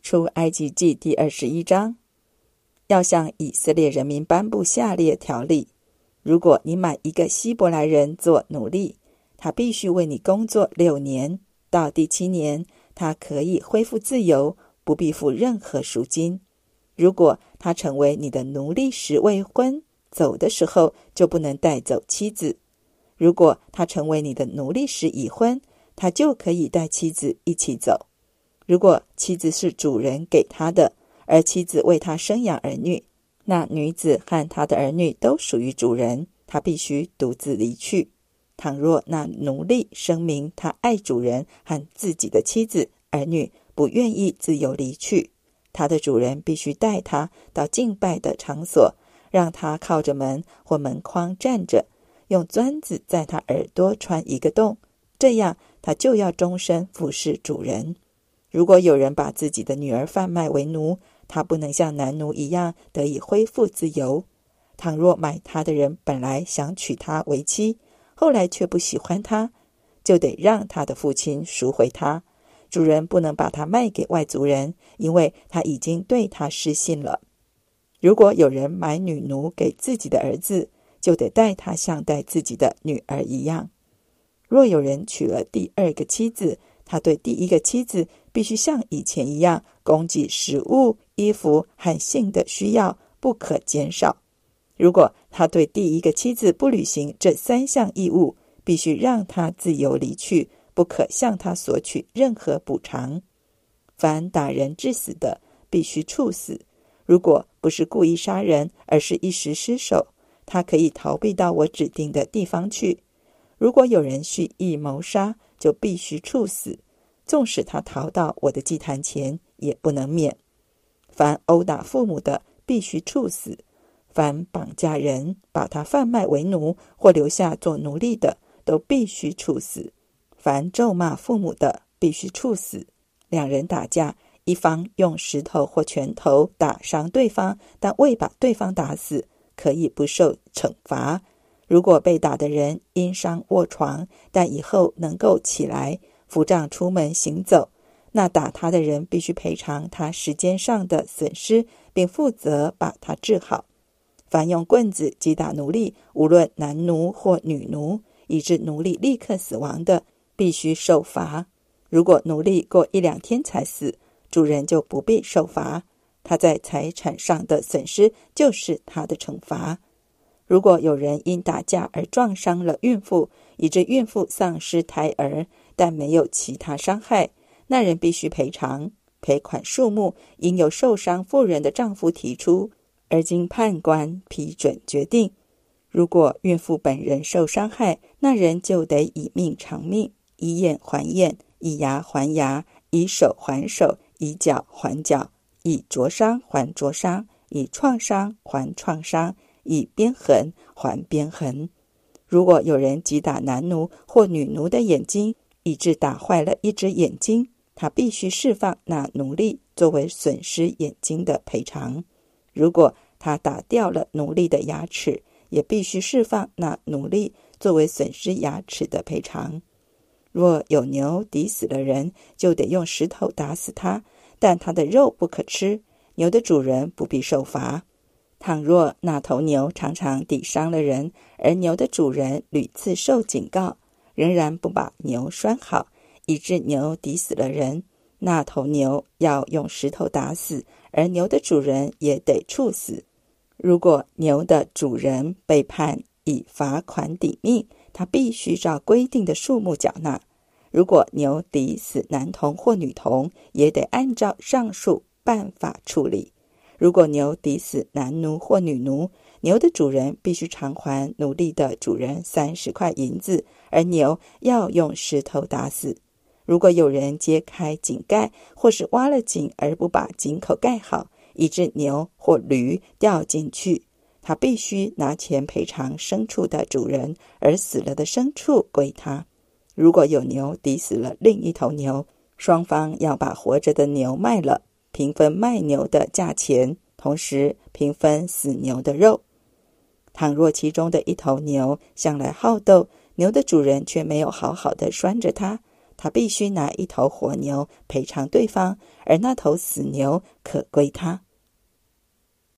出埃及记第21章，要向以色列人民颁布下列条例：如果你买一个希伯来人做奴隶，他必须为你工作6年，到第7年，他可以恢复自由，不必付任何赎金。如果他成为你的奴隶时未婚，走的时候就不能带走妻子；如果他成为你的奴隶时已婚，他就可以带妻子一起走。如果妻子是主人给他的，而妻子为他生养儿女，那女子和她的儿女都属于主人，他必须独自离去。倘若那奴隶声明他爱主人和自己的妻子儿女，不愿意自由离去，他的主人必须带他到敬拜的场所，让他靠着门或门框站着，用钻子在他耳朵穿一个洞，这样他就要终身服侍主人。如果有人把自己的女儿贩卖为奴，他不能像男奴一样得以恢复自由。倘若买他的人本来想娶她为妻，后来却不喜欢她，就得让他的父亲赎回她。主人不能把她卖给外族人，因为他已经对她失信了。如果有人买女奴给自己的儿子，就得待她像待自己的女儿一样。若有人娶了第2个妻子，他对第1个妻子必须像以前一样供给食物、衣服和性的需要，不可减少。如果他对第1个妻子不履行这3项义务，必须让他自由离去，不可向他索取任何补偿。凡打人致死的，必须处死。如果不是故意杀人，而是一时失手，他可以逃避到我指定的地方去。如果有人蓄意谋杀，就必须处死，纵使他逃到我的祭坛前，也不能免。凡殴打父母的，必须处死；凡绑架人，把他贩卖为奴，或留下做奴隶的，都必须处死；凡咒骂父母的，必须处死。2人打架，一方用石头或拳头打伤对方，但未把对方打死，可以不受惩罚。如果被打的人因伤卧床，但以后能够起来扶杖出门行走，那打他的人必须赔偿他时间上的损失，并负责把他治好。凡用棍子击打奴隶，无论男奴或女奴，以致奴隶立刻死亡的，必须受罚。如果奴隶过1-2天才死，主人就不必受罚，他在财产上的损失就是他的惩罚。如果有人因打架而撞伤了孕妇，以致孕妇丧失胎儿，但没有其他伤害，那人必须赔偿。赔款数目应由受伤妇人的丈夫提出，而经判官批准决定。如果孕妇本人受伤害，那人就得以命偿命，以眼还眼，以牙还牙，以手还手，以脚还脚，以灼伤还灼伤，以创伤还创伤，以鞭痕还鞭痕。如果有人击打男奴或女奴的眼睛，以致打坏了一只眼睛，他必须释放那奴隶作为损失眼睛的赔偿。如果他打掉了奴隶的牙齿，也必须释放那奴隶作为损失牙齿的赔偿。若有牛抵死了人，就得用石头打死他，但他的肉不可吃，牛的主人不必受罚。倘若那头牛常常抵伤了人，而牛的主人屡次受警告，仍然不把牛拴好，以致牛抵死了人，那头牛要用石头打死，而牛的主人也得处死。如果牛的主人被判以罚款抵命，他必须照规定的数目缴纳。如果牛抵死男童或女童，也得按照上述办法处理。如果牛抵死男奴或女奴，牛的主人必须偿还奴隶的主人30块银子，而牛要用石头打死。如果有人揭开井盖，或是挖了井而不把井口盖好，以致牛或驴掉进去，他必须拿钱赔偿牲畜的主人，而死了的牲畜归他。如果有牛抵死了另一头牛，双方要把活着的牛卖了，平分卖牛的价钱，同时平分死牛的肉。倘若其中的一头牛向来好斗，牛的主人却没有好好的拴着它， 他必须拿一头活牛赔偿对方，而那头死牛可归他。